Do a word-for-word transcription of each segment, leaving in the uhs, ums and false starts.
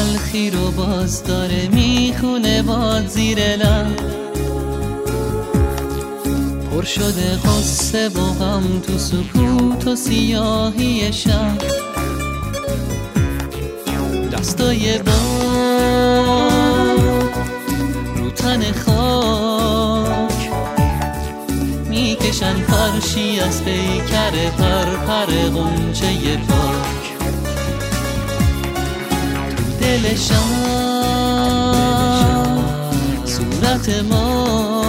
تلخی رو باز داره میخونه باد زیر لب، پر شده قصه و غم تو سکوت و سیاهی شب. دستای باد رو تن خاک میکشن فرشی از پیکر پر پر غنچه پاک. تو دل شب صورت ما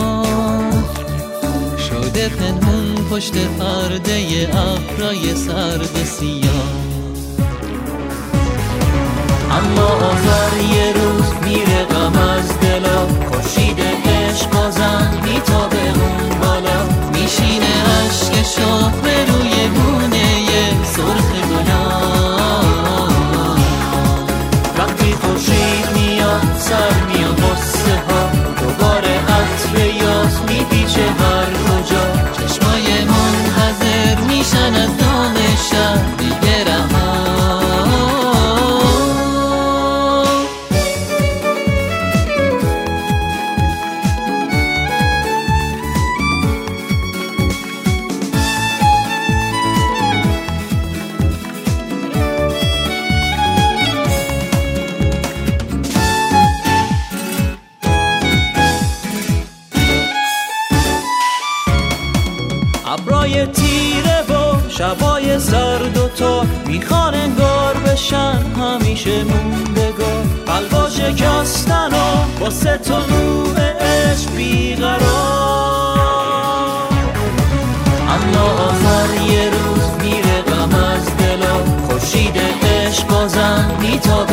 شده پنهون پشت پرده ابرای سرد سیاه. اما آخر یه روز میره غم از دلا، خورشید عشق بازم میتابه اون بالا، میشینه عشق شاه به روی گونه سرخ گلاب. وقتی خورشید میاد سر میاد غصه ها، دوباره عطر یاس میپیچه هر کجا. چشمای منتظر میشن از دام شب دیگه رها. ابرای تیره و شبای سرد و تا میخوان انگار بشن همیشه موندگار. قلبا شکستن و واسه طلوع عشق بیقرار. اما آخر یه روز میره غم از دلا، خورشید عشق بازم میتابه